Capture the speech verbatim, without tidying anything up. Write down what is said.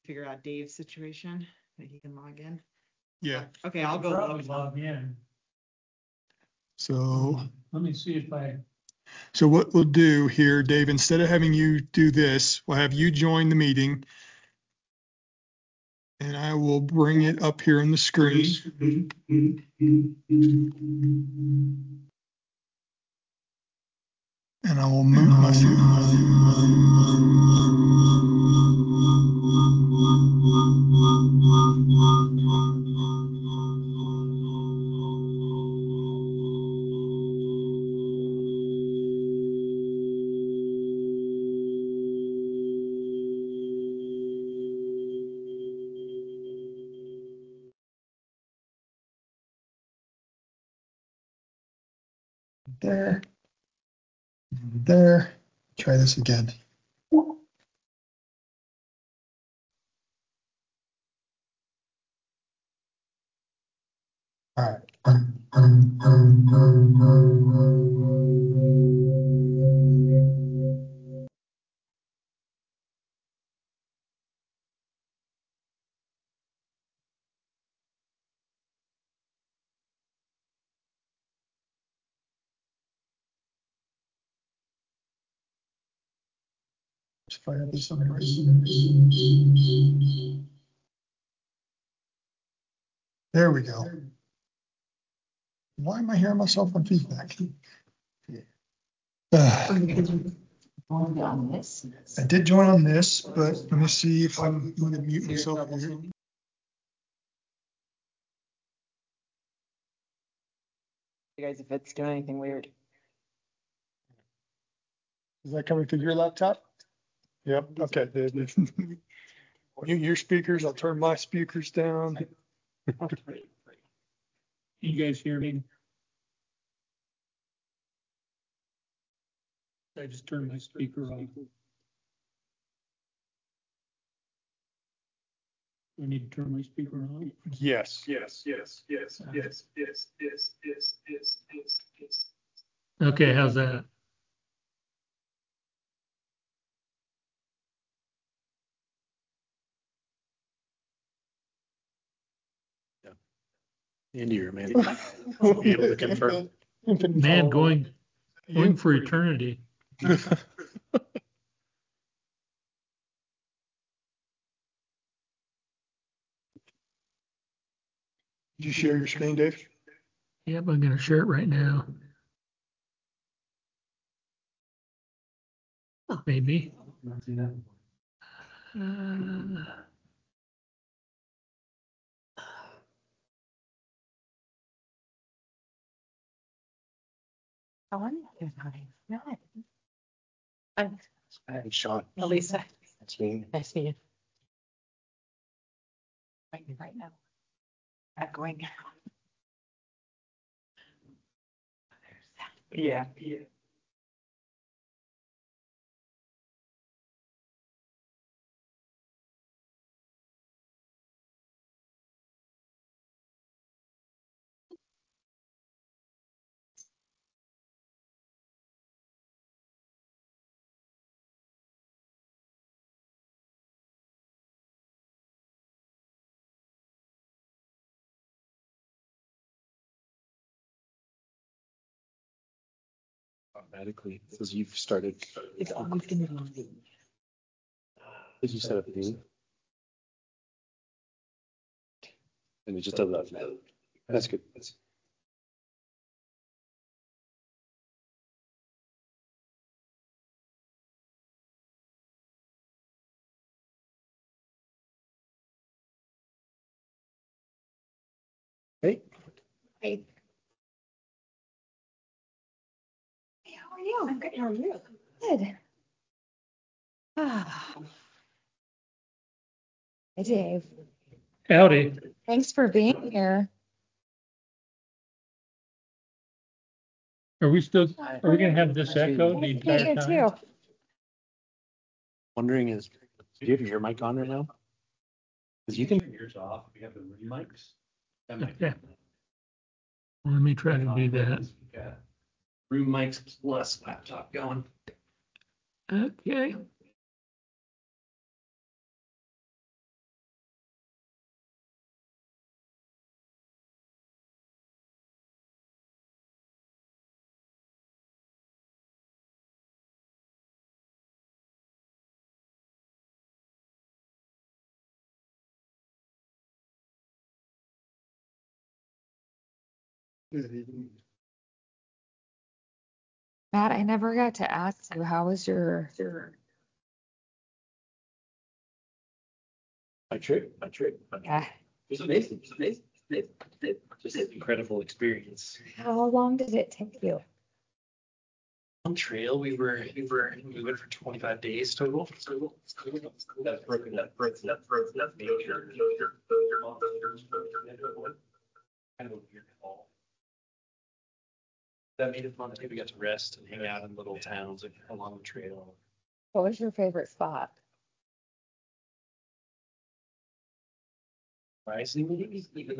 figure out Dave's situation, that he can log in. Yeah. Okay, I'll go Probably look. log in. So, Let me see if I, so what we'll do here, Dave, instead of having you do this, we'll have you join the meeting. And I will bring it up here on the screen. And I will move my there, there. Try this again. All right. If I have this on the right. There we go. Why am I hearing myself on feedback? Uh, On this. I did join on this, but let me see if I'm going to mute myself here. You guys, if it's doing anything weird. Is that coming through your laptop? Yep. Okay. Mute your speakers. I'll turn my speakers down. you guys hear me? I just turned my speaker off. I need to turn my speaker on. Yes. Yes, yes, yes, yes, yes, yes, yes, yes, yes, yes. Okay, how's that? Andy, you're man. Be able to confirm. Man, going, going for eternity. Did you share your screen, Dave? Yep, I'm gonna share it right now. Maybe. Uh, How are you? Good. I'm Hey, Sean. Elisa. That's me. Nice to meet you. Right, right now. Echoing. Yeah, yeah. Automatically, because you've started. It's always gonna be. Did you set up a meeting? And it just does that. That's good. That's Hey. Hey. Hey, how are you? I'm good. How are you? Good. Ah. Hey, Dave. Howdy. Thanks for being here. Are we still, are we gonna have this echo the Nice to meet entire you time? too. Wondering is, do you have your mic on right now? Because you can turn yours off if you have the room mics. That might be. Okay. Let me try to do that. Yeah. Room mics plus laptop going. Okay. Matt, I never got to ask you, how was your, My trip, my trip. my trip. yeah, It was amazing. It was amazing. It was amazing. Just an incredible experience. how long did it take you? On trail, we were we were we went for twenty-five days total. total. That's broken up. Broken up. Broken up. Major. Kind of a weird fall. That made it fun. I think we got to rest and hang out in little towns along the trail. What was your favorite spot? Surprisingly, even